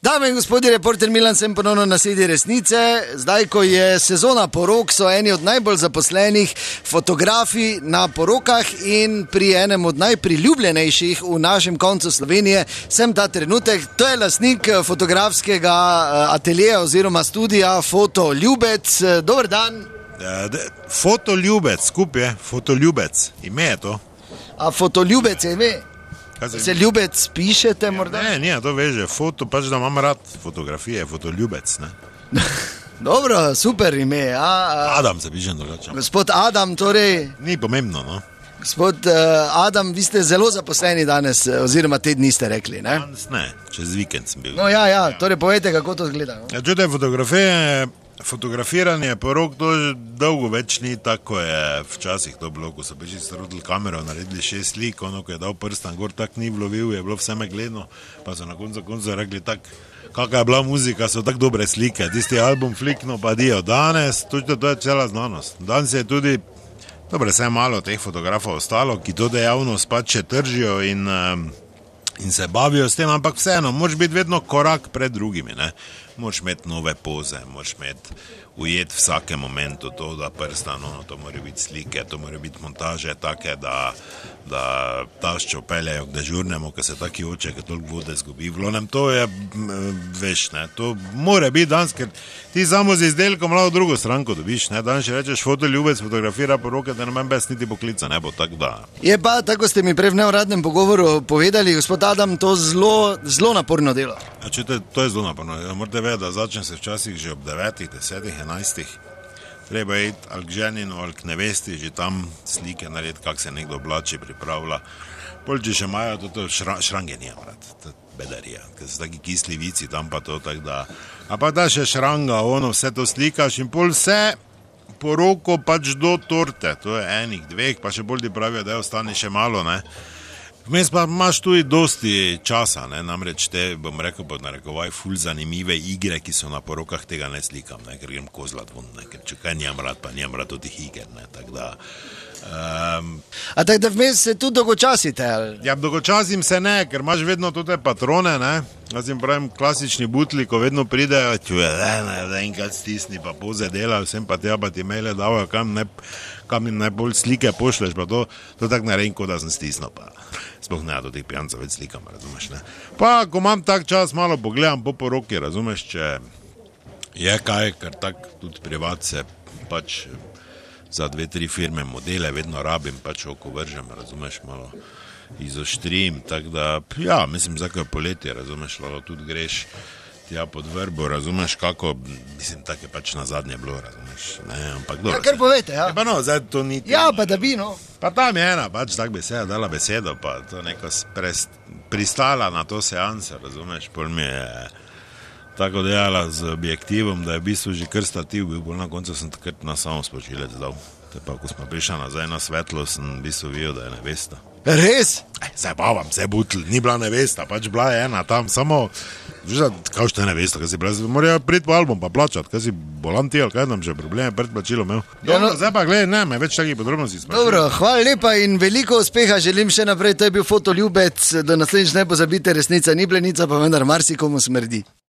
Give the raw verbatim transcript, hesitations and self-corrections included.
Dame in gospodje, reporter Milan sem ponovno na sedi resnice. Zdaj, ko je sezona porok, so eni od najbolj zaposlenih fotografi na porokah in pri enem od najpriljubljenejših v našem koncu Slovenije sem ta trenutek. To je lastnik fotografskega ateljeja oziroma studija Fotoljubec. Dober dan. Fotoljubec, skupaj je, Fotoljubec, ime je to. A Fotoljubec je ime? Se ljubec pišete morda? Ne, ne, to veže, foto, pač da imam rad fotografije, Fotoljubec, ne. Dobro, super ime. A, a, Adam se piše drugače. Gospod Adam, torej... Ni pomembno, no. Gospod uh, Adam, vi ste zelo zaposleni danes, oziroma te dni ste rekli, ne? Danes ne, čez vikend sem bil. No ja, ja, torej povejte, kako to zgleda. No? Ja, čujte, fotografije... Fotografiranje porok to že dolgo več ni tako, je včasih to bilo, ko so beži strudili kamero, naredili šest slik, ono, ko je dal prstan gor, tak ni vlovil, je bilo vse megledno, pa so na koncu koncu rekli tak, kakva je bila muzika, so tak dobre slike, tisti album flikno pa dio. Danes, tudi to je cela znanost. Danes je tudi, dobro, vse malo teh fotografov ostalo, ki to dejavnost pač še tržijo in, in se bavijo s tem, ampak vseeno, moraš biti vedno korak pred drugimi, ne. Moraš imeti nove poze, moraš imeti ujeti vsake momentu to, da prstan, ono, to mora biti slike, to mora biti montaže take, da, da taščo peljajo k dežurnemu, ko se taki oče, ki toliko vode zgubi. Vlonem, to je, veš, ne, to mora biti danes, ker ti samo z izdelkom malo drugo stranko dobiš, ne, danes še rečeš Fotoljubec, fotografira poroke, da ne imam bez niti poklica, ne bo tako da. Je pa, tako ste mi prej v neuradnem pogovoru povedali, gospod Adam, to zelo, zelo naporno delo. A čujte, to je zelo naporno delo, morate vedeti, da začne se včasih že ob devetih, desetih, enajstih, treba iti ali k ženinu ali k nevesti, že tam slike narediti, kak se nekdo oblači, pripravlja. Polči še imajo to šra, šrange nijem rad, to bedarija, ker so taki kisli vici tam pa to, tak da. A pa da še šranga, ono, vse to slikaš in pol vse poroko pač do torte, to je enih, dveh, pa še bolj ti pravijo, da je ostane še malo, ne. Vmes pa imaš tudi dosti časa, ne, namreč te, bom rekel, pod narekovaj, ful zanimive igre, ki so na porokah, tega ne slikam, ne, ker grem kozlat vun, ne, ker če kaj njem rad, pa njem rad tih iger, ne, tak da... Um, A tak da vmes se tudi dolgočasite, ali? Ja, dolgočasim se ne, ker imaš vedno tudi patrone, ne, jaz jim pravim klasični butli, ko vedno pridejo, čuje, ne, ne, da enkrat stisni, pa poze dela, vsem pa tja, pa ti maile davajo, kam ne, kam jim najbolj slike pošleš, pa to, to tak naredim, kot da sem stisnil, pa sploh ne, do teh pijancev več slikam, razumeš, ne. Pa, ko imam tak čas, malo pogledam po poroki, razumeš, če je kaj, ker tak tudi privat se pač za dve, tri firme modele vedno rabim, pač oko vržem, razumeš, malo izoštrim, tak da, ja, mislim, zako je poletje, razumeš, lalo tudi greš tja pod vrbo, razumeš, kako, mislim, tako je pač na zadnje bilo, razumeš, ne, ampak dobro. Ja, kar povete, ja. Ja, pa no, zdaj to niti... Ja, pa da bi, no. Pa tam je ena, pač tak beseda, dala besedo, pa to neko prest, pristala na to seanse, razumeš, pol mi je tako dejala z objektivom, da je v bistvu že kar stativ bil, bolj na koncu sem takrat na samo spočilec dal. Te pa, ko smo prišli nazaj na svetlo, sem v bistvu videl, da je nevesta. Res? Se bavam, se butl, ni bila nevesta, pač bila je ena tam, samo, kao što je nevesta, kaj si bila, morajo priti po album pa plačati, kaj si bolan ti, ali kaj nam že probleme pred plačilo imel. Dobro, ja, no, zdaj pa gledaj, ne, me več takih podrobnosti sprašujem. Dobro, hvala lepa in veliko uspeha želim še naprej, to je bil Fotoljubec, do naslednjič ne pozabite, resnica ni plenica, pa vendar marsikomu smrdi.